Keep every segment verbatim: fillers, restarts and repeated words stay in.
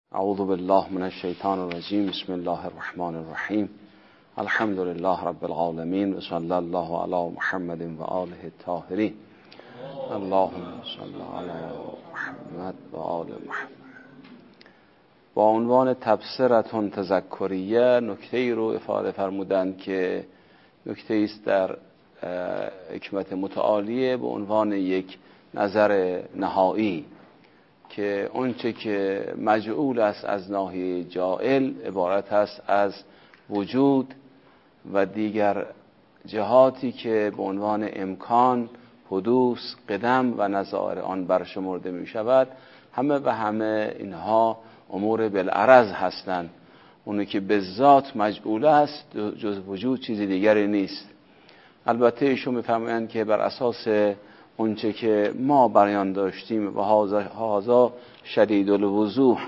اعوذ بالله من الشیطان الرجیم. بسم الله الرحمن الرحیم. الحمد لله رب العالمین و صلی الله علی محمد و آله الطاهرین. اللهم صل علی محمد و آل محمد. با عنوان تبصره تذکریه نکته‌ای رو افاده فرمودند که نکته‌ای است در حکمت متعالیه به عنوان یک نظر نهایی که اونچه که مجعول است از ناحیه جائل عبارت است از وجود و دیگر جهاتی که به عنوان امکان، حدوث، قدم و نظائر آن برشمرده می شود. همه و همه اینها امور بالعرض هستند. اونی که به ذات مجعول است جز وجود چیزی دیگری نیست. البته ایشون می‌فرمایند که بر اساس اونچه که ما بیان داشتیم و هذا شدید الوضوح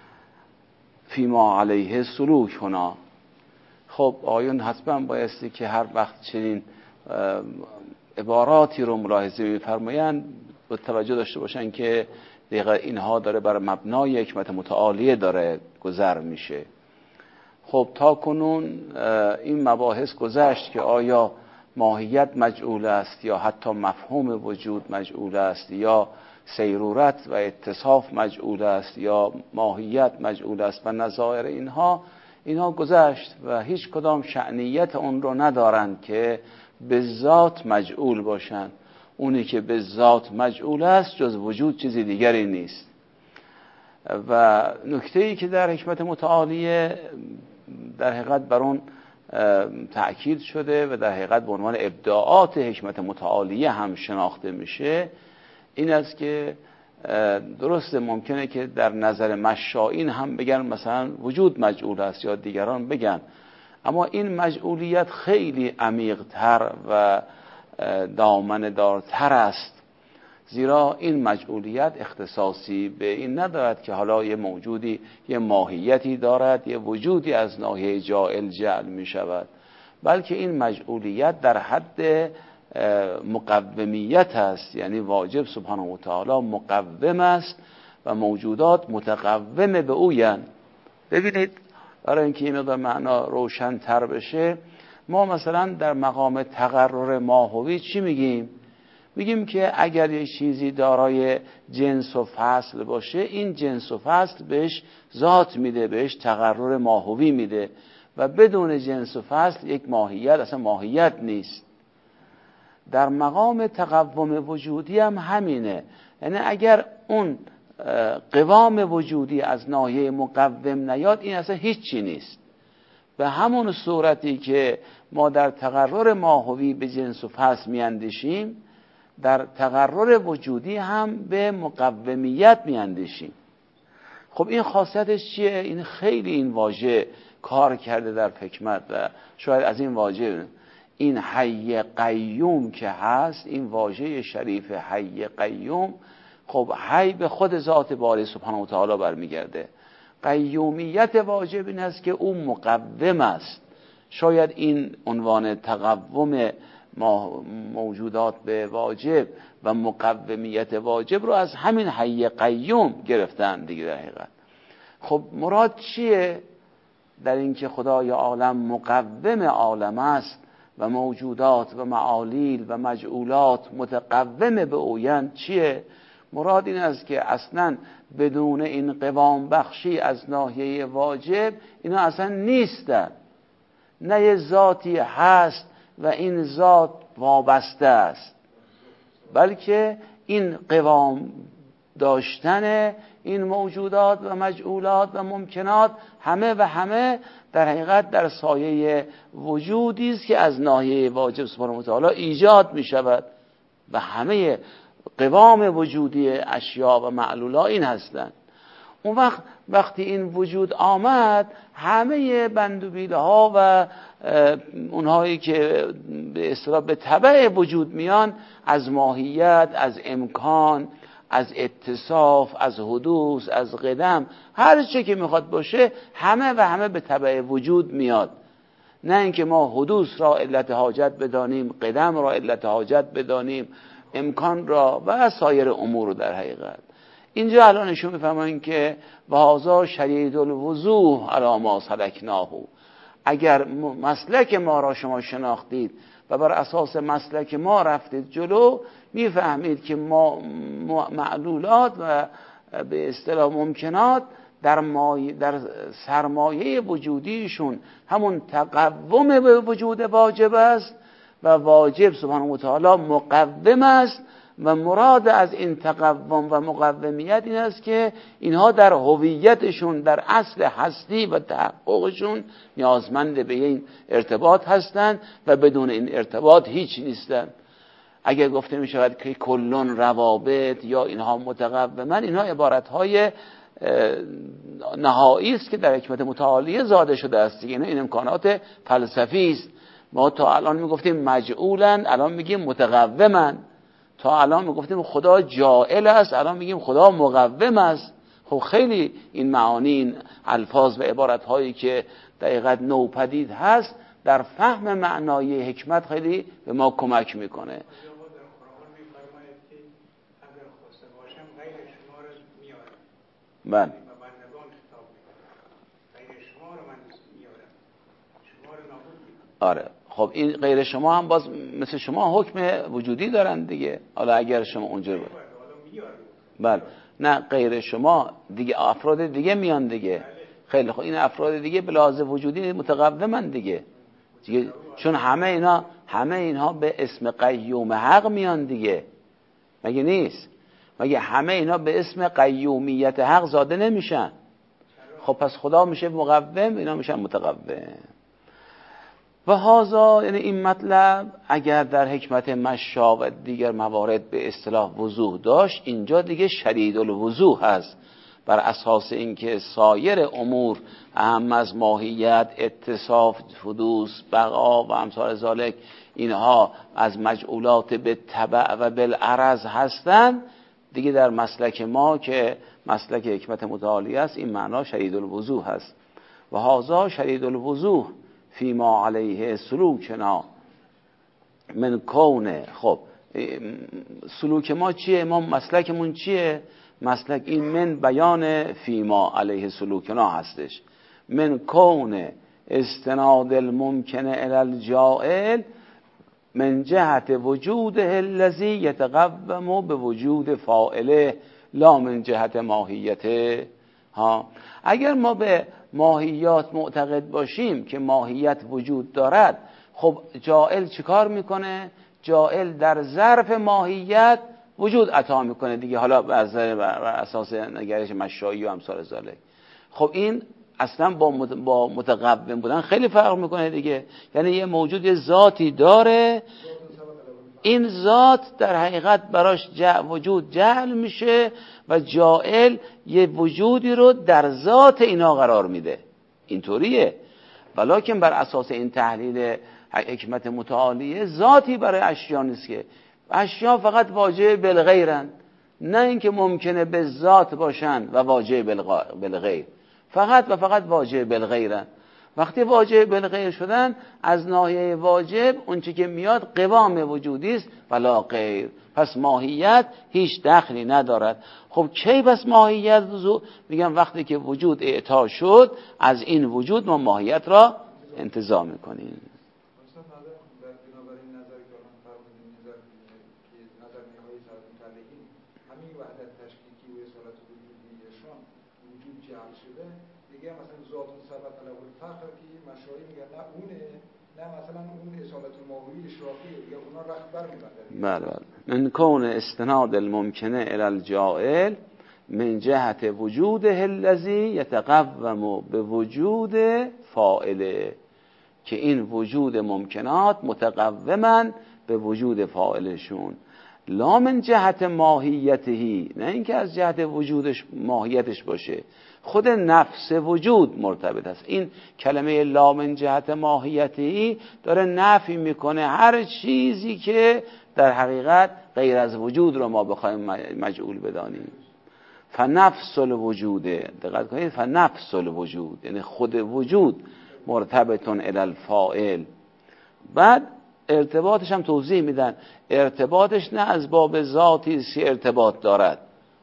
فیما علیه سلوک هنا. خب آیون حتما بایستی که هر وقت چنین عباراتی رو ملاحظه می‌فرمایند با توجه داشته باشن که دقیقا اینها داره بر مبنای حکمت متعالیه داره گذر میشه. خب تا کنون این مباحث گذشت که آیا ماهیت مجعول است یا حتی مفهوم وجود مجعول است یا سیرورت و اتصاف مجعول است یا ماهیت مجعول است و نظائر اینها اینها گذشت و هیچ کدام شأنیت اون رو ندارند که به ذات مجعول باشند. اونی که به ذات مجعول است جز وجود چیزی دیگری نیست. و نکته‌ای که در حکمت متعالیه در حقیقت بر اون تأکید شده و در حقیقت به عنوان ابداعات حکمت متعالیه هم شناخته میشه این است که درسته ممکنه که در نظر مشائین هم بگن مثلا وجود مجعول است یا دیگران بگن، اما این مجعولیت خیلی عمیق‌تر و دامن دارتر است، زیرا این مجعولیت اختصاصی به این ندارد که حالا یه موجودی یه ماهیتی دارد، یه وجودی از ناحیه جائل جعل می شود، بلکه این مجعولیت در حد مقومیت است. یعنی واجب سبحانه و تعالی مقوم است و موجودات متقوم به اوین. ببینید برای اینکه این مقدار معنا روشن تر بشه، ما مثلا در مقام تقرر ماهوی چی میگیم؟ میگیم که اگر یه چیزی دارای جنس و فصل باشه این جنس و فصل بهش ذات میده، بهش تقرر ماهوی میده و بدون جنس و فصل یک ماهیت اصلا ماهیت نیست. در مقام تقوم وجودی هم همینه. یعنی اگر اون قوام وجودی از ناحیه مقوم نیاد این اصلا هیچی نیست. به همون صورتی که ما در تقرر ماهوی به جنس و فصل میاندیشیم در تقرر وجودی هم به مقومیت میاندیشیم. خب این خاصیتش چیه؟ این خیلی این واژه کار کرده در حکمت و شاید از این واژه این حی قیوم که هست، این واژه شریف حی قیوم، خب حی به خود ذات باری سبحانه و تعالی برمیگرده. قیومیت واجب این است که او مقوم است. شاید این عنوان تقوم موجودات به واجب و مقومیت واجب رو از همین حی قیوم گرفتن دیگه در حقیقت. خب مراد چیه در اینکه خدای عالم مقوم عالم است و موجودات و معالیل و مجعولات متقوم به اوین؟ چیه مراد؟ این است که اصلا بدون این قوام بخشی از ناحیه واجب اینا اصلا نیستن. نه یه ذاتی هست و این ذات وابسته است، بلکه این قوام داشتن این موجودات و مجعولات و ممکنات همه و همه در حقیقت در سایه وجودی است که از ناحیه واجب سبحانه و تعالی ایجاد می شود و همه قوام وجودی اشیا و معلولا این هستند. اون وقت وقتی این وجود آمد همه بندوبیله ها و اونهایی که به اصطلاح به تبع وجود میان از ماهیت، از امکان، از اتصاف، از حدوث، از قدم، هر چه که میخواد باشه همه و همه به تبع وجود میاد. نه اینکه ما حدوث را علت حاجت بدانیم، قدم را علت حاجت بدانیم، امکان را و سایر امور رو. در حقیقت اینجا الان نشون میفهمن که وهذا شدید الوضوح علی ما سلکناه، اگر مسلک ما را شما شناختید و بر اساس مسلک ما رفتید جلو، میفهمید که ما معلولات و به اصطلاح ممکنات در, مای... در سرمایه وجودیشون همون تقوم به وجود واجب است و واجب سبحانه و تعالی مقوم است و مراد از این تقوم و مقومیت این است که اینها در هویتشون، در اصل هستی و تحققشون نیازمند به این ارتباط هستند و بدون این ارتباط هیچ نیستند. اگر گفته می شود که کلون روابط یا اینها متقومن، اینها عبارتهای نهایی است که در حکمت متعالیه زاده شده است. یعنی این امکانات فلسفی است. ما تا الان میگفتیم مجعولن، الان میگیم متقومن. تا الان میگفتیم خدا جائل است، الان میگیم خدا مقوم است. خب خیلی این معانی، این الفاظ و عبارت هایی که دقیقاً نوپدید هست، در فهم معنای حکمت خیلی به ما کمک میکنه. بله. آره خب این غیر شما هم باز مثل شما حکم وجودی دارن دیگه. حالا اگر شما اونجا بود بله، نه غیر شما دیگه افراد دیگه میان دیگه. خیلی خب این افراد دیگه به لحاظ وجودی متقومن دیگه. دیگه چون همه اینا همه اینها به اسم قیوم حق میان دیگه، مگه نیست؟ مگه همه اینا به اسم قیومیت حق زاده نمیشن؟ خب پس خدا میشه مقوم، اینا میشن متقوم. و هذا یعنی این مطلب اگر در حکمت مشا و دیگر موارد به اصطلاح وضوح داشت، اینجا دیگه شدید الوضوح هست، بر اساس اینکه سایر امور اهم از ماهیت، اتصاف، حدوث، بقا و امثال ذالک اینها از مجعولات به تبع و بالعرض هستند، دیگه در مسلک ما که مسلک حکمت متعالیه است این معنا شدید الوضوح هست. و هذا شدید الوضوح فی ما علیه سلوکنا من کونه. خب سلوک ما چیه؟ ما مسلکمون چیه؟ مسلک این من بیان فی ما علیه سلوکنا هستش. من کونه استناد الممکنه الی الجائل من جهت وجوده الذی یتقوم به وجود فاعله لا من جهت ماهیته. ها اگر ما به ماهیات معتقد باشیم که ماهیت وجود دارد، خب جائل چیکار میکنه؟ جائل در ظرف ماهیت وجود عطا میکنه دیگه، حالا بر اساس نگرش مشایی و امثال ذالک. خب این اصلا با با متقوم بودن خیلی فرق میکنه دیگه. یعنی یه موجود یه ذاتی داره، این ذات در حقیقت براش جع وجود جعل میشه و جائل یه وجودی رو در ذات اینا قرار میده. اینطوریه. ولیکن بر اساس این تحلیل حکمت متعالیه ذاتی برای اشیا نیست که اشیا فقط واجب بالغیرن، نه اینکه ممکنه به ذات باشن و واجب بالغیر، فقط و فقط واجب بالغیرن. وقتی واجب بالغیر شدن، از ناحیه واجب اون چی که میاد قوام وجودی است ولا غیر، پس ماهیت هیچ دخلی ندارد. خب کی پس ماهیت وضوح؟ میگم وقتی که وجود اعطا شد، از این وجود ما ماهیت را انتزاع میکنیم. بله بله. من کون استناد الممکنه الی الجائل من جهت وجوده الذی یتقوم به وجود فاعله، که این وجود ممکنات متقومن به وجود فاعلشون، لا من جهت ماهیتهی، نه اینکه از جهت وجودش ماهیتش باشه، خود نفس وجود مرتبط است. این کلمه لا من جهت ماهیتهی داره نفی میکنه هر چیزی که در حقیقت غیر از وجود رو ما بخوایم مجعول بدانیم. فنفس الوجود، دقت کنید، فنفس الوجود یعنی خود وجود مرتبطون الی الفاعل. بعد ارتباطش هم توضیح میدن، ارتباطش نه از باب ذاتی سی ارتباط دارد،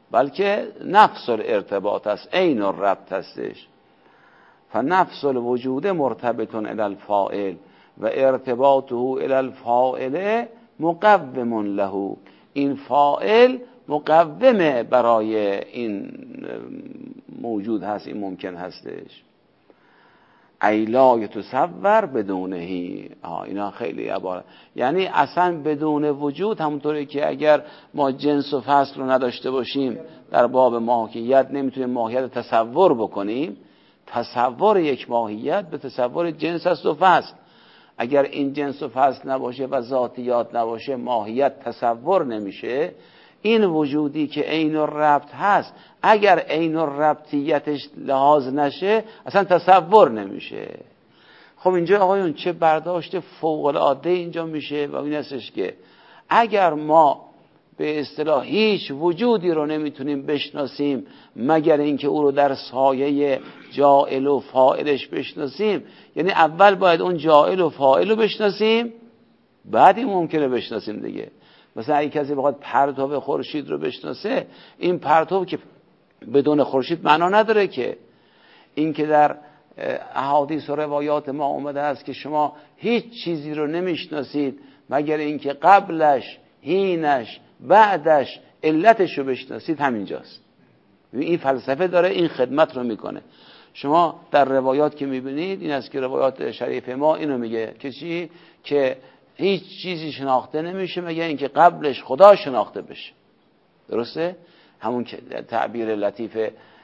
بلکه نفس الارتباط است، عین الربط هستش. فنفس الوجود مرتبط الی الفاعل و ارتباطه الی الفاعل مقوم له. این فاعل مقومه برای این موجود هست، این ممکن هستش. ای لا یتصور بدونهی. اینا خیلی عبارت، یعنی اصلا بدون وجود، همونطوری که اگر ما جنس و فصل رو نداشته باشیم در باب ماهیت نمیتونیم ماهیت تصور بکنیم. تصور یک ماهیت به تصور جنس است و فصل. اگر این جنس و فصل نباشه و ذاتیات نباشه ماهیت تصور نمیشه. این وجودی که عین الربط هست اگر عین الربطیتش لحاظ نشه اصلا تصور نمیشه. خب اینجا آقایون چه برداشت فوق العاده اینجا میشه و این هستش که اگر ما به اصطلاح هیچ وجودی رو نمیتونیم بشناسیم مگر اینکه او رو در سایه جاعل و فاعلش بشناسیم، یعنی اول باید اون جاعل و فاعل رو بشناسیم بعد این ممکنه بشناسیم دیگه. مثلا اگه کسی بخواد پرتو خورشید رو بشناسه، این پرتو که بدون خورشید معنا نداره که. این که در احادیث و روایات ما اومده است که شما هیچ چیزی رو نمیشناسید مگر اینکه قبلش، حینش، بعدش، علتش رو بشناسید، همینجاست. این فلسفه داره این خدمت رو میکنه. شما در روایات که میبینید این است که روایات شریف ما اینو میگه که چی؟ که هیچ چیزی شناخته نمیشه مگر اینکه قبلش خدا شناخته بشه. درسته؟ همون تعبیر لطیف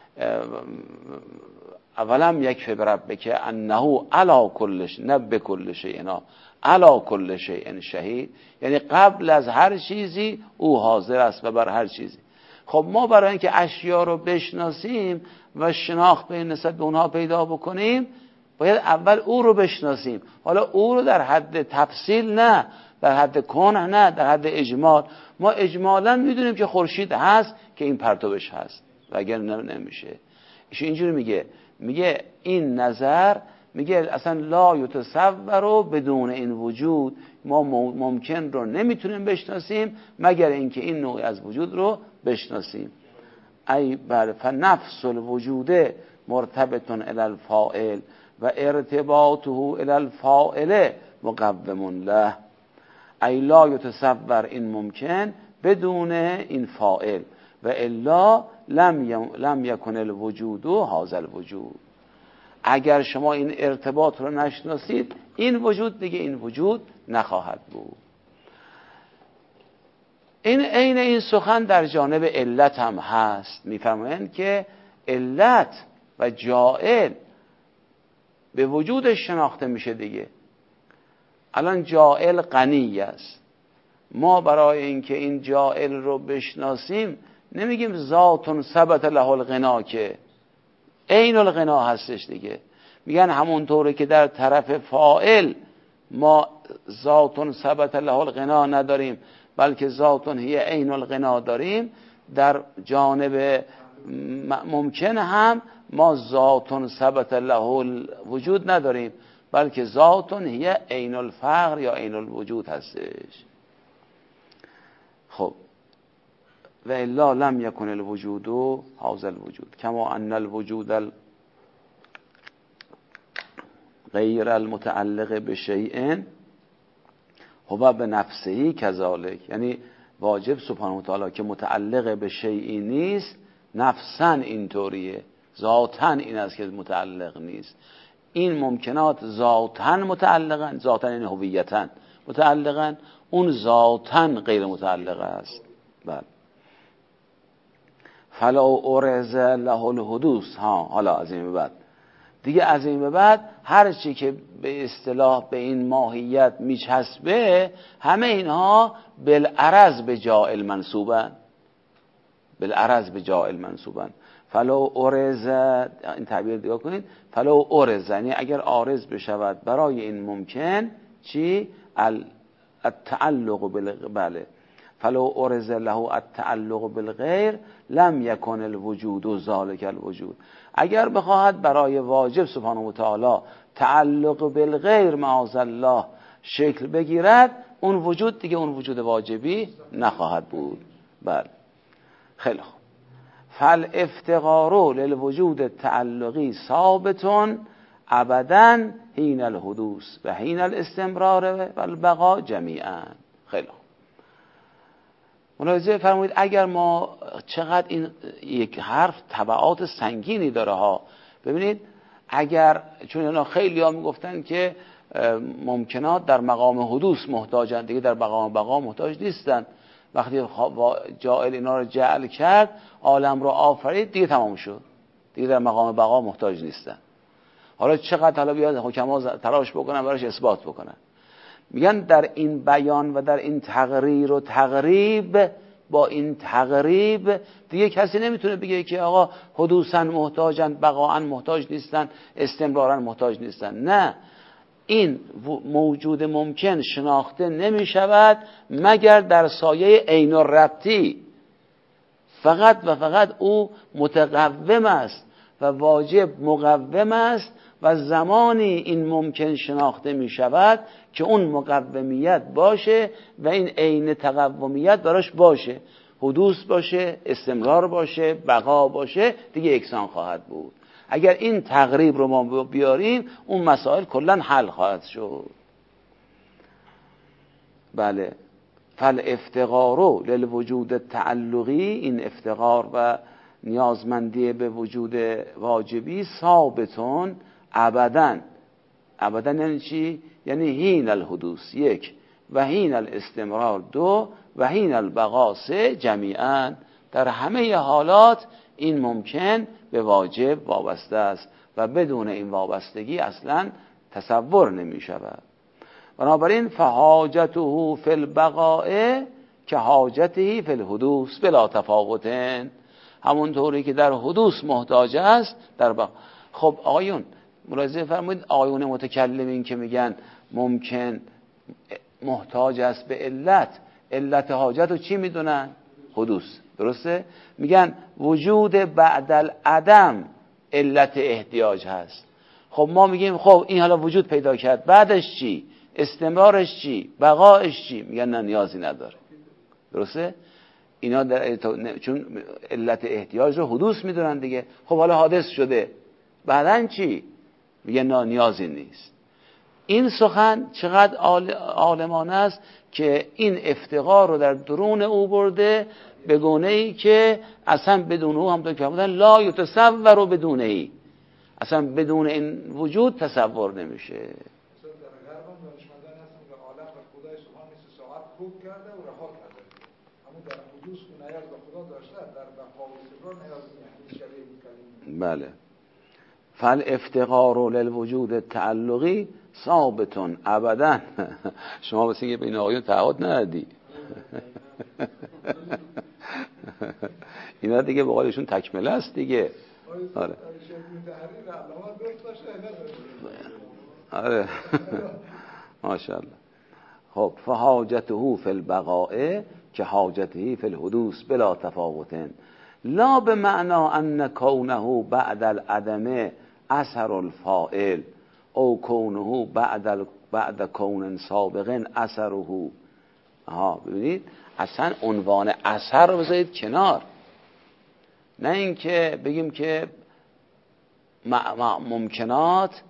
اولم یکفی بربک انه علی کل شیء نه بکل شیء علی کل شیء شهید، یعنی قبل از هر چیزی او حاضر است و بر هر چیزی. خب ما برای اینکه اشیا رو بشناسیم و شناخت به نسبت به اونها پیدا بکنیم باید اول او رو بشناسیم. حالا او رو در حد تفصیل نه، در حد کنه نه، در حد اجمال. ما اجمالا میدونیم که خورشید هست که این پرتوش هست و اگر نمیشه. ایشون اینجوری میگه، میگه این نظر، میگه اصلا لا یتصور بدون این وجود، ما ممکن رو نمیتونیم بشناسیم مگر اینکه این نوع از وجود رو بشناسیم. ای بله فنفس الوجود مرتبط الی الفاعل و ارتباطه الی الفاعل مقوم له. ای لا یتصور، این ممکن بدون این فاعل و الا لم لم یکن الوجود هذا الوجود. اگر شما این ارتباط رو نشناسید این وجود دیگه این وجود نخواهد بود. این عین این سخن در جانب علت هم هست. میفرمایند که علت و جاعل به وجودش شناخته میشه دیگه. الان جاعل غنی است، ما برای اینکه این جاعل رو بشناسیم نمیگیم ذاتون ثبت له الغنا، که عین الغنا هستش دیگه. میگن همونطوره که در طرف فاعل ما ذاتون ثبت له الغنا نداریم بلکه ذاتون هی عین الغنا داریم، در جانب ممکن هم ما ذاتون ثبت له الوجود نداریم بلکه ذاتون هی عین الفقر یا عین الوجود هستش. خب و الا لم یکن الوجود هذا الوجود کما ان الوجود غیر المتعلق بشیء هو بنفسه کذالک. یعنی واجب سبحانه و تعالی که متعلق به شیئی نیست نفسا اینطوریه، ذاتا این است که متعلق نیست. این ممکنات ذاتا متعلقن، ذاتا یعنی هویتا متعلقن، اون ذاتا غیر متعلق است. بله. فلا ارز له الحدوث. ها حالا از این به بعد دیگه، از این به بعد هر چی که به اصطلاح به این ماهیت میچسبه همه اینها بالعرض به جاعل منصوبن، بالعرض به جاعل منصوبن. فلا ارز، این تعبیر دیگه کنید، فلا ارز یعنی اگر عارض بشود برای این ممکن چی؟ التعلق بالبله. فلو ارز له التعلق بالغیر لم یکن الوجود ذالک الوجود. اگر بخواهد برای واجب سبحانه و تعالی تعلق بالغیر معاذ الله شکل بگیرد، اون وجود دیگه اون وجود واجبی نخواهد بود. بله خیلی خوب. فالافتقار للوجود تعلقی ثابتون ابدا حین الحدوث و حین الاستمرار و البقاء جمیعا. خیلی خوب، ملاحظه فرمایید اگر ما چقدر این یک حرف تبعات سنگینی داره ها. ببینید اگر، چون اینا خیلی ها میگفتن که ممکنات در مقام حدوث محتاجن، دیگه در مقام بقا محتاج نیستن. وقتی جاعل اینا رو جعل کرد، عالم رو آفرید، دیگه تمام شد، دیگه در مقام بقا محتاج نیستن. حالا چقدر حالا بیاد حکما تلاش بکنن براش اثبات بکنن. میگن در این بیان و در این تقریر و تقریب، با این تقریب دیگه کسی نمیتونه بگه که آقا حدوثاً محتاجن، بقاءً محتاج نیستن، استمراراً محتاج نیستن. نه، این موجود ممکن شناخته نمیشود مگر در سایه عین الربطی. فقط و فقط او متقوم است و واجب مقوم است و زمانی این ممکن شناخته می شود که اون مقومیت باشه و این عین تقومیت براش باشه، حدوث باشه، استمرار باشه، بقا باشه، دیگه یکسان خواهد بود. اگر این تقریب رو ما بیاریم اون مسائل کلا حل خواهد شد. بله، فالافتقار للوجود تعلقی، این افتقار و نیازمندی به وجود واجبی ثابتون ابدا. ابدا یعنی چی؟ یعنی حین الحدوث یک، و حین الاستمرار دو، و حین البقاء سه، جمیعا در همه حالات این ممکن به واجب وابسته است و بدون این وابستگی اصلا تصور نمی شود. بنابراین فحاجته فی البقاء که حاجته فی الحدوث بلا تفاوتن، همون طوری که در حدوث محتاج است در بقا. خب آقایون ملاحظه فرمایید، آقایون متکلمین که میگن ممکن محتاج است به علت، علت حاجت رو چی میدونن؟ حدوث. درسته؟ میگن وجود بعد العدم علت احتیاج هست. خب ما میگیم خب این حالا وجود پیدا کرد، بعدش چی؟ استمرارش چی؟ بقایش چی؟ میگن نه، نیازی نداره. درسته؟ اینا در چون علت احتیاج رو حدوث میدونن دیگه. خب حالا حادث شده، بعدن چی؟ میگن نه، نیازی نیست. این سخن چقدر عالمانه است که این افتقار رو در درون او برده به گونه‌ای که اصلا بدون او هم که بودن لا یتصور و بدون ای، اصلا بدون این وجود تصور نمیشه. مثلا در غرب هم دانشمندان هستن که عالم و خدای سبحان مثل ساعت خوب کرده و رها کرده، اما در حدوث که نیاز به خدا داشته، در بقا و استمرار نیاز نیست. بله، فالافتقار للوجود تعلقی ثابتون ابدا. شما واسه اینکه بین آقایون تعهد ندادی. اینا دیگه به قولشون تکمله است دیگه. آره آره ماشاءالله. خب فحاجته فی البقاء که حاجته فی الحدوث بلا تفاوتن، لا به معنا ان کونه بعد العدم اثر الفاعل او کونه بعد بعد کون سابق اثره. ها ببینید اصلا عنوان اثر رو بذارید کنار، نه اینکه بگیم که ممکنات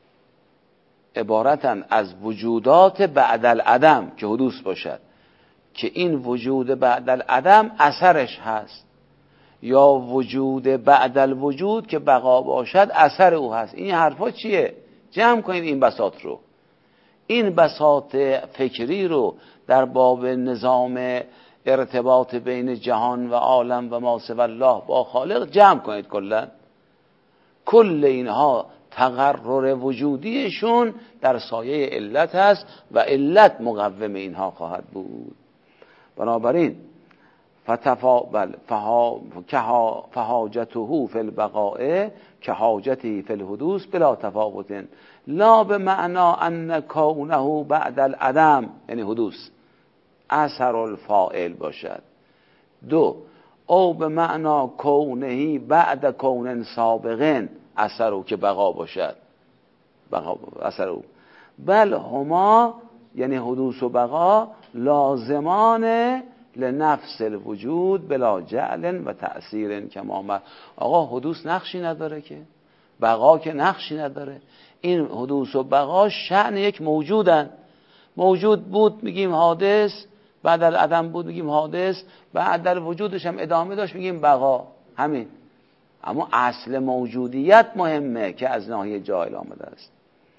عبارتن از وجودات بعد العدم که حدوث باشد، که این وجود بعد العدم اثرش هست، یا وجود بعد الوجود که بقا باشد اثر او هست. این حرفا چیه؟ جمع کنید این بساط رو، این بساط فکری رو در باب نظام ارتباط بین جهان و عالم و ما سوی الله با خالق جمع کنید. کلا کل اینها تقرر وجودیشون در سایه علت هست و علت مقوم اینها خواهد بود. بنابراین فتفا بل فها فحاجته فی البقاء که حاجتی فی الحدوث بلا تفاوت، لا به معنا ان کونه بعد العدم یعنی حدوث اثر الفاعل باشد. دو، او به معنا کونهی بعد کون سابقن اثر او که بقا باشد، بقا اثر او، بل هما یعنی حدوث و بقا لازمان لنفس الوجود بلا جعل و تأثیر کما امر. آقا حدوث نقشی نداره که، بقا که نقشی نداره. این حدوث و بقا شأن یک موجودن. موجود بود میگیم حادث، بعد از عدم بود میگیم حادث، بعد در وجودش هم ادامه داشت میگیم بقا. همین. اما اصل موجودیت مهمه که از ناحیه جاهل آمده است.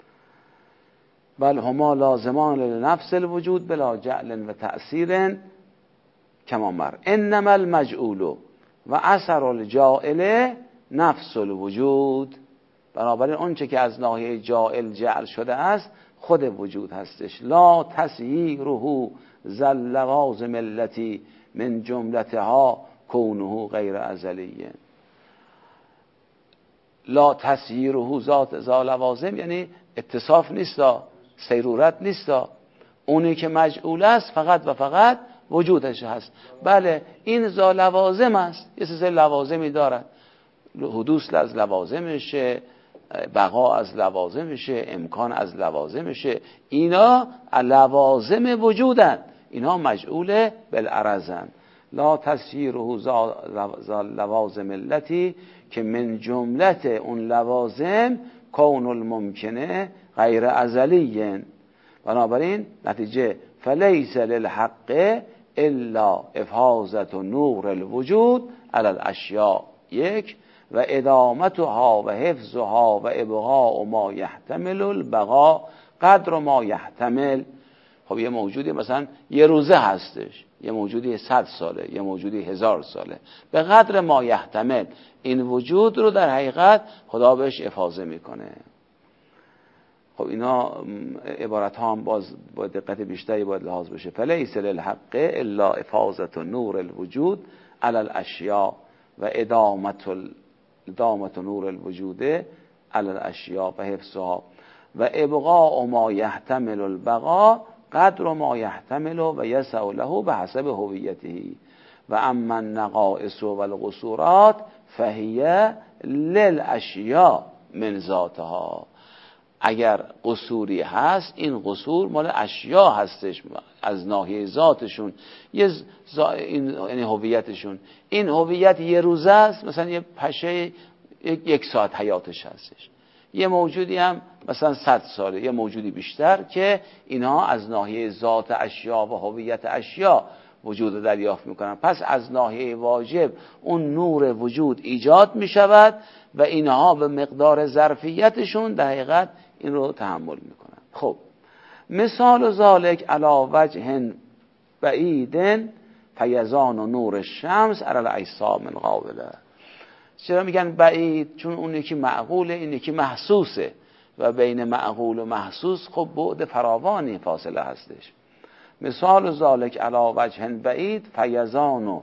بل هما لازمان لنفس الوجود بلا جعل و تأثیر کما مر. انما المجعول و اثر الجاعل نفس الوجود. بنابراین اونچه که از ناحیه جاعل جعل شده است خود وجود هستش. لا تسییره ذل لوازم التي من جملتها کونه غیر ازلیه. لا تسییره ذات ذا لوازم یعنی اتصاف نیستا، سیرورت نیستا. اونی که مجعول است فقط و فقط وجودش هست. بله این ذا لوازم است، یه سلسله لوازمی دارد. حدوث از لوازمشه، بقا از لوازمشه، امکان از لوازمشه. اینا لوازم وجودن، اینا مجعول بالعرضن. لا تسییره ذا لوازم التي که من جملت اون لوازم کون الممکنه غیر ازلیین. بنابراین نتیجه فلیس للحق الا افاظت نور الوجود علی الاشیاء یک و ادامتها و حفظها و ابقاء ما یحتمل البقاء قدر ما یحتمل. خب یه موجودی مثلا یه روزه هستش، یه موجودی صد ساله، یه موجودی هزار ساله، به قدر ما یحتمل این وجود رو در حقیقت خدا بهش افاضه میکنه. خب اینا عبارت ها هم باز با دقت بیشتری باید لحاظ بشه. فلیس للحق الا افاضت نور الوجود علی الاشیاء و ادامت ال... ادامت نور الوجود علی الاشیاء و حفظها و ابقاء ما یحتمل البقاء قدر ما یحتمل و یسع له به حسب هویته و اما النقائص و القصورات فهی للاشیاء من ذاتها. اگر قصوری هست این قصور مال اشیا هستش از ناحیه ذاتشون، یه زا... این یعنی هویتشون. این هویت یه روزه است، مثلا یه پشه یک ساعت حیاتش هستش. یه موجودی هم مثلا صد ساله، یه موجودی بیشتر که اینها از ناحیه ذات اشیا و هویت اشیا وجود دریافت میکنن. پس از ناحیه واجب اون نور وجود ایجاد میشود و اینها به مقدار ظرفیتشون در حقیقت این رو تحمل میکنن. خب مثال ذالک علی وجه بعید فیضان و نور الشمس علی الاجسام القابله. چرا میگن بعید؟ چون اون یکی معقوله، این یکی محسوسه و بین معقول و محسوس خب بعد فراوانی فاصله هستش. مثال ذالک علی وجه بعید فیضان و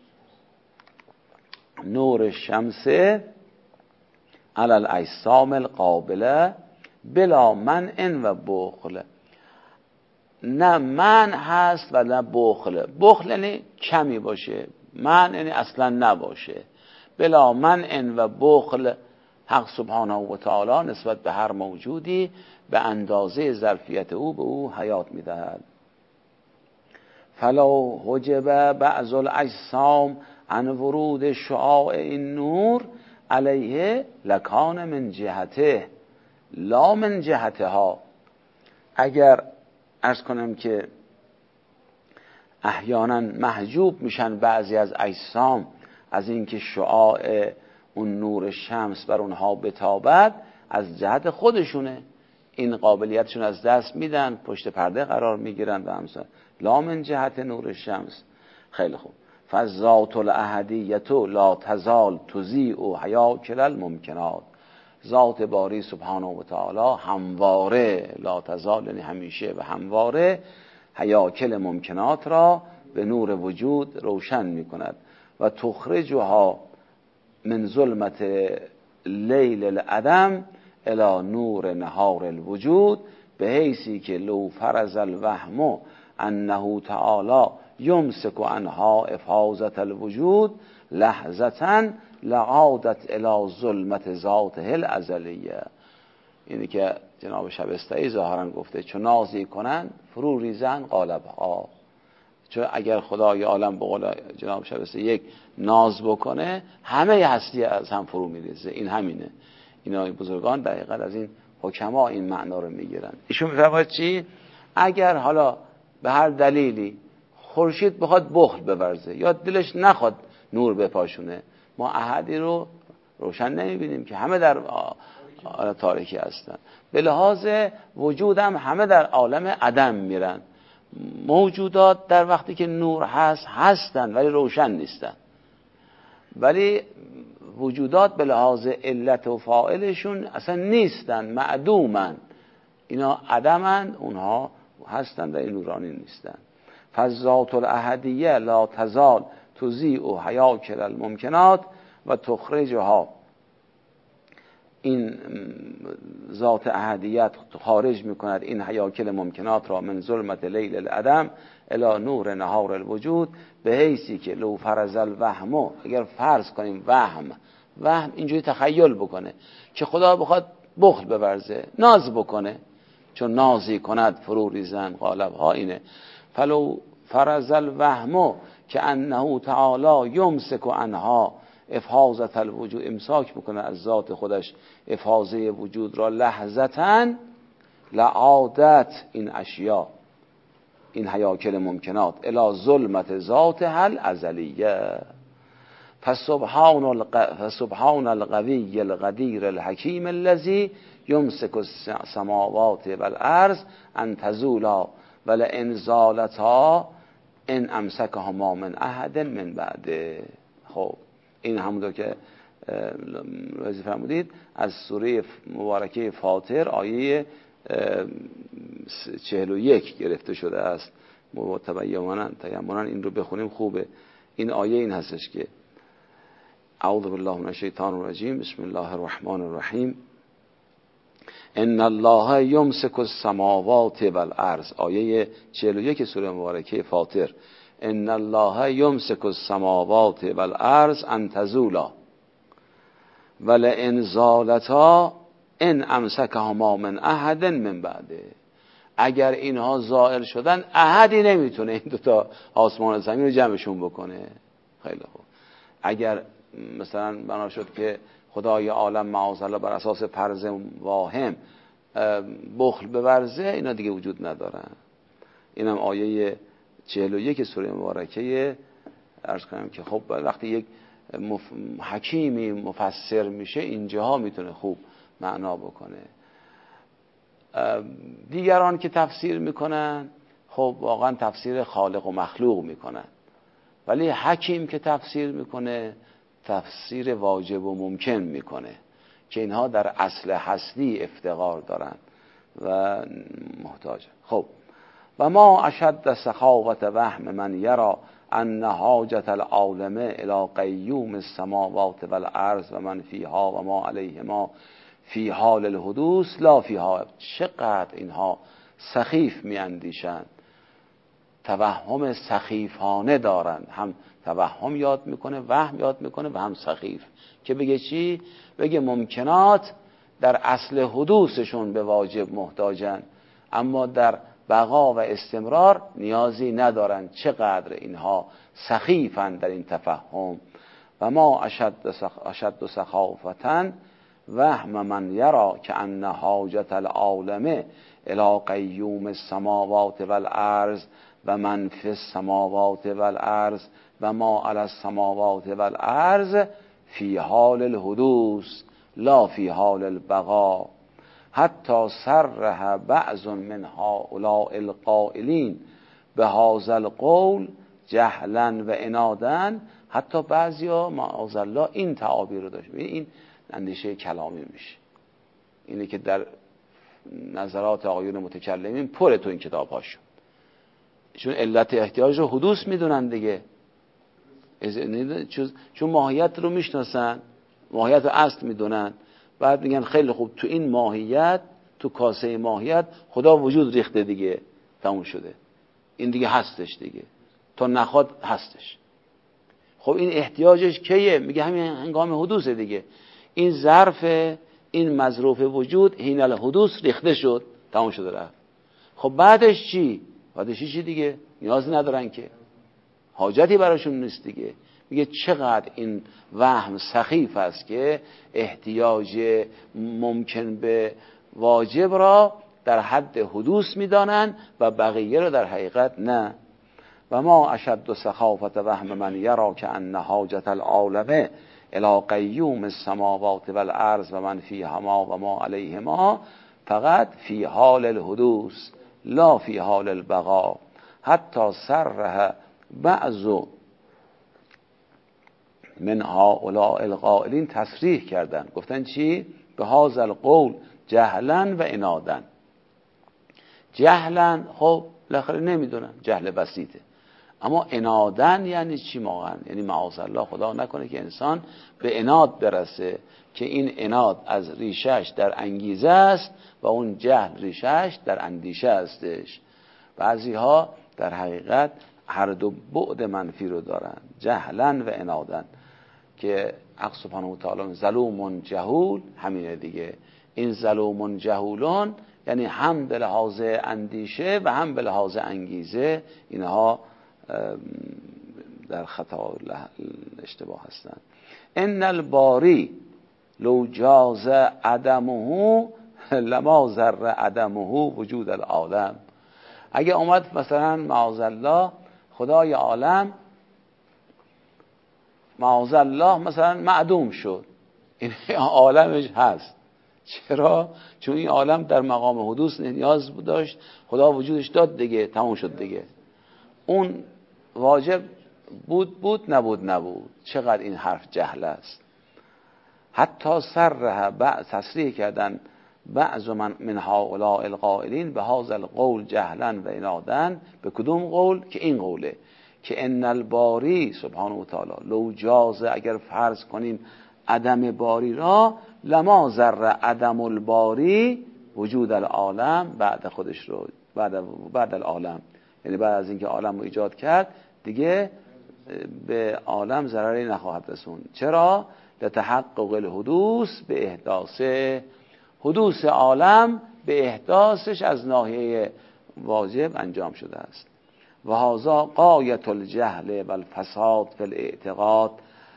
نور الشمس علی الاجسام القابله بلا منع و بخل. نه منع هست و نه بخل. بخل یعنی کمی باشه، منع یعنی اصلا نباشه. بلا منع و بخل حق سبحانه و تعالی نسبت به هر موجودی به اندازه ظرفیت او به او حیات میدهد. فلو حجب بعض الاجسام عن ورود شعاع این نور علیه لکان من جهته لا من جهتها. اگر عرض کنم که احیانا محجوب میشن بعضی از اجسام از اینکه شعاع اون نور شمس بر اونها بتابد، از جهت خودشونه این قابلیتشون از دست میدن، پشت پرده قرار میگیرن و همسان. لا من جهت نور شمس. خیلی خوب. فالذات الاحدیت لا تزال تضیء حیاکل الممکنات. ذات باری سبحانه و تعالی همواره، لا تزال یعنی همیشه و همواره، حیاکل ممکنات را به نور وجود روشن می کند و تخرجها من ظلمت لیل العدم الى نور نهار الوجود به حیثی که لو فرض الوهم انه تعالی یمسک عنها افاظت الوجود لحظتا لعادت الى ظلمت ذاته الازلیه. اینی که جناب شبسته‌ای ظاهرا گفته چون نازی کنن فرو ریزن قالب ها. چون اگر خدای عالم به قول جناب شبسته یک ناز بکنه همه هستی از هم فرو میریزه. این همینه. اینا بزرگان دقیقاً از این حکما این معنا رو میگیرن. ایشون میفرماید چی؟ اگر حالا به هر دلیلی خورشید بخواد بخل بورزه یا دلش نخواد نور بپاشونه، ما احدی رو روشن نمیبینیم که همه در تاریکی هستن. به لحاظ وجودم همه در عالم عدم میرن. موجودات در وقتی که نور هست هستن ولی روشن نیستن، ولی وجودات به لحاظ علت و فاعلشون اصلا نیستن، معدومن. اینا عدمن، اونها هستن ولی نورانی نیستن. فالذات الاحدیه لا تزال تضیء حیاکل الممکنات و تخرجها. این ذات احدیت خارج میکند این حیاکل ممکنات را من ظلمت لیل العدم الی نور نهار الوجود، به حیثی که لو فرض الوهم، اگر فرض کنیم وهم وهم اینجوری تخیل بکنه که خدا بخواد بخل بورزه، ناز بکنه، چون نازی کند فرو ریزن غالب ها اینه. فلو فرض الوهم که انه تعالی یمسک عنها افحاظت الوجود، امساک میکنه از ذات خودش افحاظه وجود را لحظتاً، لعادت این اشیاء، این حیاکل ممکنات، الی ظلمت ذات هل ازلیه. فسبحان الق... فسبحان القوی القدیر الحکیم الذی یمسک السماوات والارض ان تزولا ولئن زالتا ان امسکهما من احد من بعده. خب این همونطور که رازی فرمودید از سوره مبارکه فاطر آیه چهل و یک گرفته شده است. تبیمانا تیمانا این رو بخونیم خوبه. این آیه این هستش که اعوذ بالله من الشیطان الرجیم بسم الله الرحمن الرحیم ان الله یمسک السماوات والارض. آیه چهل و یک سوره مبارکه فاطر. ان الله یمسک السماوات والارض ان تزولا ولئن زالتا ان امسکهما من احد من بعده. اگر اینها زائل شدن احدی نمیتونه این دوتا آسمان و زمین رو جمعشون بکنه. خیلی خوب. اگر مثلا بنا شد که خدای عالم معاذالله بر اساس فرض واهم بخل بورزه، اینا دیگه وجود ندارن. اینم آیه چهل و یک سوره مبارکه. عرض کنم که خب وقتی یک مف... حکیمی مفسر میشه اینجاها میتونه خوب معنا بکنه. دیگران که تفسیر میکنن خب واقعا تفسیر خالق و مخلوق میکنن، ولی حکیم که تفسیر میکنه تفسیر واجب و ممکن میکنه که اینها در اصل هستی افتقار دارن و محتاج. خب و ما اشد سخاوت وهم من یرا ان حاجت العالم الی قیوم السماوات والارض و من فیها و ما علیهما فی حال الحدوث لا فیها. چقدر اینها سخیف میاندیشند، توهم سخیفانه دارن. هم توهم یاد میکنه، وهم یاد میکنه و هم سخیف. که بگه چی؟ بگه ممکنات در اصل حدوثشون به واجب محتاجن، اما در بقا و استمرار نیازی ندارن. چقدر اینها سخیفن در این تفهم. و ما اشد سخافتن وهم من یرا که ان حاجت العالم الی قیوم السماوات والارض و من فی السماوات والارض و ما علی السماوات والارض فی حال الحدوث لا فی حال البقا. حتی صرح بعض من هؤلاء القائلین به هذا القول جهلا و عنادا. حتی بعضیا معاذالله این تعابیر رو داشت. این اندیشه کلامی میشه، اینه که در نظرات آقایون متکلمین پر تو این کتاب هاشون، چون علت احتیاج رو حدوث میدونن دیگه، چون ماهیت رو میشناسن، ماهیت رو اصل میدونن. بعد میگن خیلی خوب تو این ماهیت، تو کاسه ماهیت خدا وجود ریخته دیگه، تموم شده، این دیگه هستش دیگه، تا نخواد هستش. خب این احتیاجش کیه؟ میگه همین هنگام حدوث دیگه. این ظرف، این مظروف وجود حین الحدوث ریخته شد، تموم شده رفت. خب بعدش چی؟ بعدش چی دیگه؟ نیاز ندارن که. حاجتی براشون نیست دیگه. میگه چقدر این وهم سخیف است که احتیاج ممکن به واجب را در حد حدوث میدانند و بقیه را در حقیقت نه. و ما اشد سخافت وهم من یرا که ان حاجت العالمه الی قیوم السماوات والارض و من فیهما و ما علیهما فقط فی حال الحدوث لا فی حال البقا. حتی صرح بعض من هؤلاء القائلین تصریح کردن، گفتن چی؟ به هذا القول جهلا و عنادا. جهلا خب بالاخره نمیدونن، جهل بسیطه، اما عنادن یعنی چی واقعا؟ یعنی معاذ الله خدا نکنه که انسان به عناد برسه که این عناد از ریشش در انگیزه است و اون جهل ریشش در اندیشه هستش. بعضی ها در حقیقت هر دو بعد منفی رو دارن، جهلا و عنادن، که حق سبحانه و تعالی ظلوم جهول همینه دیگه. این ظلوم جهولون یعنی هم به لحاظ اندیشه و هم به لحاظ انگیزه اینها در خطا اشتباه هستند. ان الباری لو جاز عدمه لما ذر عدمه وجود العالم. اگه اومد مثلا معاذ الله خدای عالم معاذ الله مثلا معدوم شد، این عالمش هست. چرا؟ چون این عالم در مقام حدوث نیاز داشت، خدا وجودش داد دیگه، تموم شد دیگه. اون واجب بود بود نبود نبود. چقدر این حرف جهل است. حتی صرح بعض تصریح کردن بعض من من هؤلاء القائلین به هذا القول جهلا و عنادا. به کدوم قول؟ که این قوله که ان الباری سبحانه و تعالی لو جاز، اگر فرض کنیم عدم باری را، لما ذر عدم الباری وجود العالم بعد خودش رو بعد بعد العالم، یعنی بعد از اینکه عالم رو ایجاد کرد دیگه به عالم ضرری نخواهد رسون. چرا؟ لتحقق الحدوث به احداث، حدوث عالم به احداثش از ناحیه واجب انجام شده است. و هذا غایت الجهل و الفساد فی الاعتقاد.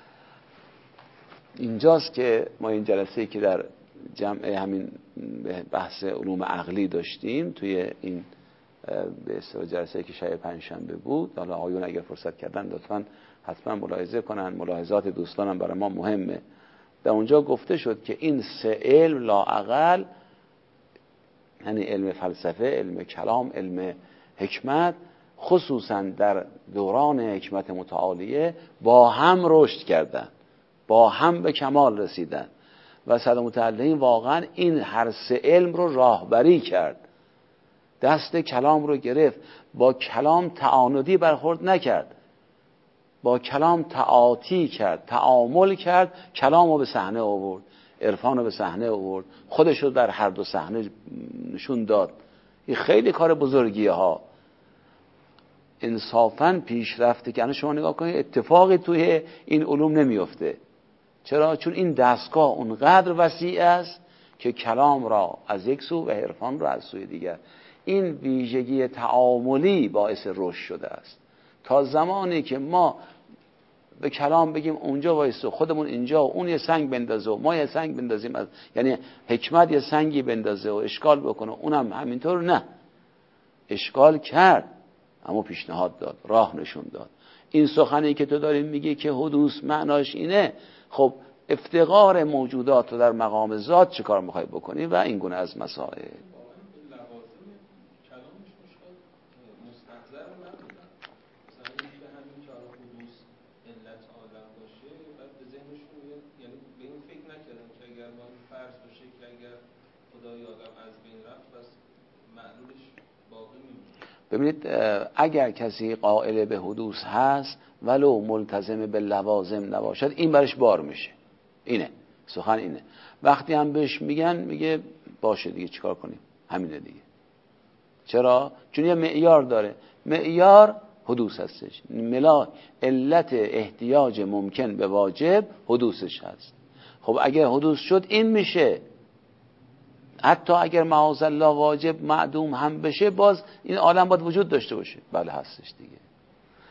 اینجاست که ما این جلسه‌ای که در جمع همین بحث علوم عقلی داشتیم توی این به اصطلاح جلسه‌ای که شب پنجشنبه بود، حالا آقایون اگر فرصت کردن لطفاً حتما ملاحظه کنن، ملاحظات دوستانم برای ما مهمه. در اونجا گفته شد که این سه علم لااقل، یعنی علم فلسفه، علم کلام، علم حکمت، خصوصا در دوران حکمت متعالیه با هم رشد کردن، با هم به کمال رسیدن و صدر متعلقین واقعا این هر سه علم رو راهبری کرد، دست کلام رو گرفت، با کلام تعاندی برخورد نکرد، با کلام تعاطی کرد، تعامل کرد، کلام رو به صحنه آورد، عرفان رو به صحنه آورد، خودش رو در هر دو صحنه نشون داد. این خیلی کار بزرگیه ها. انصافاً پیشرفته که شما نگاه کنید اتفاقی توی این علوم نمیفته. چرا؟ چون این دستگاه اونقدر وسیع است که کلام را از یک سو و عرفان را از سوی دیگر. این ویژگی تعاملی باعث رشد شده است. تا زمانی که ما به کلام بگیم اونجا وایسو، خودمون اینجا، اون یه سنگ بندازه و ما یه سنگ بندازیم، از یعنی حکمت یه سنگی بندازه و اشکال بکنه، اونم همینطور، نه، اشکال کرد اما پیشنهاد داد، راه نشون داد. این سخنی که تو داری میگی که حدوث معناش اینه، خب افتقار موجودات رو در مقام ذات چه کار میخوای بکنی و این گونه از مسائل. ببینید اگر کسی قائل به حدوث هست ولو ملتزم به لوازم نباشد، این برش بار میشه. اینه سخن، اینه. وقتی هم بهش میگن میگه باشه دیگه چیکار کنیم، همینه دیگه. چرا؟ چون یه معیار داره، معیار حدوث هستش. ملا علت احتیاج ممکن به واجب حدوثش هست. خب اگر حدوث شد این میشه. حتی اگر معاذ الله واجب معدوم هم بشه، باز این عالم باید وجود داشته باشه. بله هستش دیگه.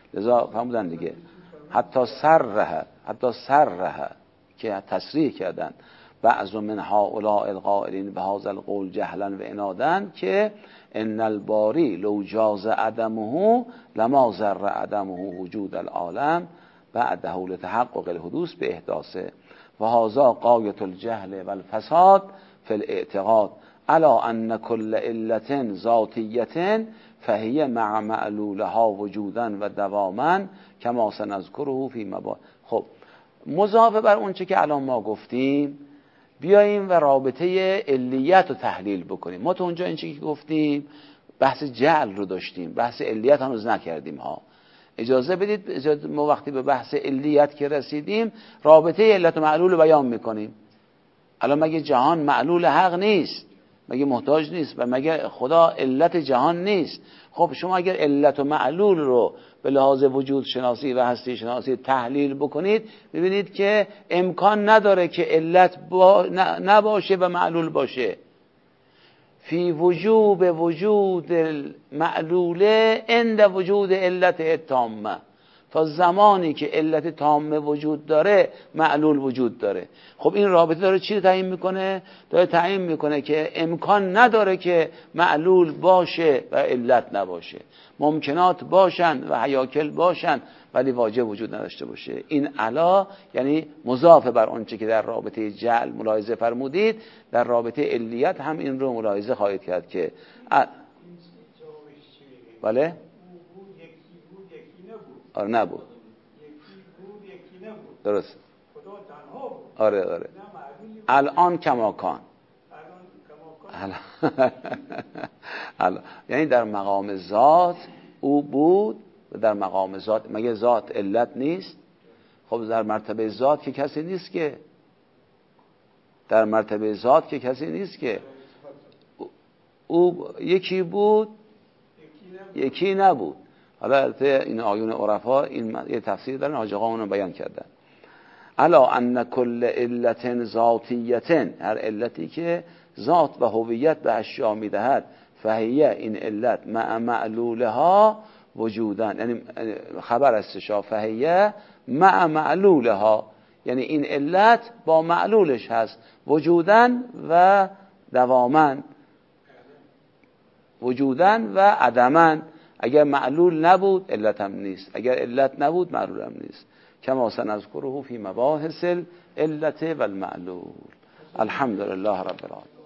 لذا فرمودن دیگه حتی سرها حتی سرها که تصریح کردن بعض من هؤلاء القائلین به هذا القول جهلا و عنادا که ان الباری لو جاز عدمه لما ضر عدمه وجود العالم بعده لتحقق الحدوث به احداثه و هذا غایة الجهل و الفساد فی الاعتقاد الا ان کل علة ذاتیة فهی مع معلولها وجودا و دواما کما سنذکره فی مباحث. خب مضافه بر اون چه که الان ما گفتیم بیاییم و رابطه علیت رو تحلیل بکنیم. ما تو اونجا این چیزی که گفتیم بحث جعل رو داشتیم، بحث علیت هنوز نکردیم ها. اجازه بدید اجازه ما وقتی به بحث علیت که رسیدیم رابطه علت و معلول رو بیان میکنیم. الان مگه جهان معلول حق نیست؟ مگه محتاج نیست؟ و مگه خدا علت جهان نیست؟ خب شما اگر علت و معلول رو به لحاظ وجود شناسی و هستی شناسی تحلیل بکنید ببینید که امکان نداره که علت با نباشه و معلول باشه. فی وجوب وجود معلوله عند وجود علت تامه. تا زمانی که علت تامه وجود داره معلول وجود داره. خب این رابطه داره چی رو تعیین میکنه؟ داره تعیین میکنه که امکان نداره که معلول باشه و علت نباشه. ممکنات باشن و هیاکل باشن ولی واجب وجود نداشته باشه. این علا یعنی مضاف بر آنچه که در رابطه جعل ملاحظه فرمودید، در رابطه علیت هم این رو ملاحظه خواهید کرد که ا... بله؟ آره نبود. درست. آره آره. الان کماکان. الان یعنی در مقام ذات او بود و در مقام ذات مگه ذات علت نیست؟ خب در مرتبه ذات که کسی نیست که در مرتبه ذات که کسی نیست که او یکی بود یکی نبود. حالا این آیون عرفا این یه تفسیر دارن، حاج آقا اونو بیان کردن. الا ان کل علت ذاتیه، هر علتی که ذات و هویت به اشیا میدهد، فهیه این علت مع معلولها وجودن، یعنی خبر استشا فهیه مع معلولها، یعنی این علت با معلولش هست وجودن و دوامن، وجودن و عدمن. اگر معلول نبود علت هم نیست، اگر علت نبود معلول هم نیست. کما سنذکره فی مباحث العلت و المعلول. الحمدلله رب العالمین.